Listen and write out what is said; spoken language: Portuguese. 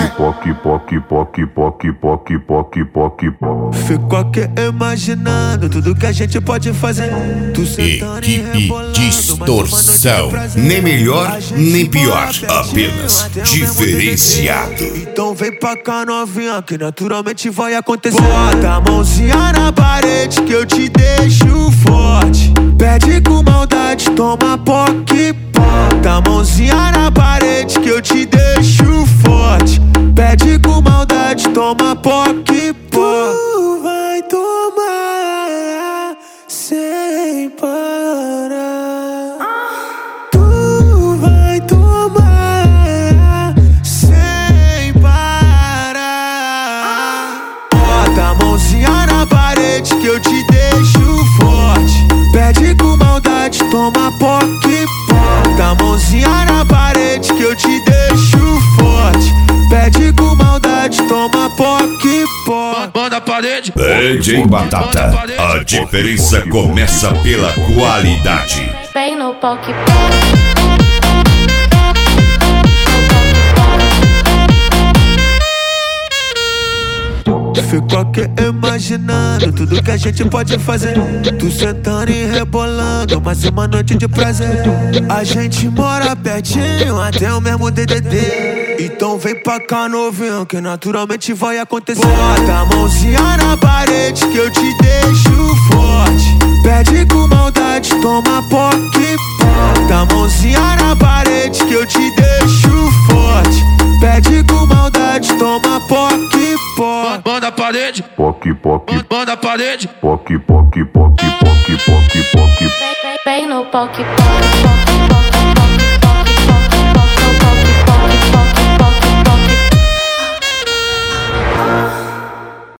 vai. Fico aqui imaginando tudo que a gente pode fazer. Tu sentando e Equipe rebolando, Distorção. Nem melhor, nem pior, apenas diferenciado. Então vem pra cá novinha que naturalmente vai acontecer. Bota a mãozinha na parede que eu te deixo forte. Pede com maldade, toma poque. Bota a mãozinha na parede que eu te deixo forte. Pede com maldade, toma poque. Tu vai tomar sem parar. Tu vai tomar sem parar. Bota a mãozinha na parede que eu te deixo forte. Pede com maldade, toma poque. Bota a mãozinha na parede que eu te deixo forte. Pede com maldade, toma poque. Manda a parede. DJ Batata, a diferença começa pela qualidade. Vem no poque. Fico aqui imaginando tudo que a gente pode fazer. Tu sentando e rebolando, mais uma noite de prazer. A gente mora pertinho, até o mesmo DDD. Então vem pra cá novinho, que naturalmente vai acontecer. Bota a mãozinha na parede que eu te deixo forte. Pede com maldade, toma poque. Bota a mãozinha na parede que eu te deixo forte. Pede com maldade, toma poque. Manda a parede. Manda a parede. Vem no poque.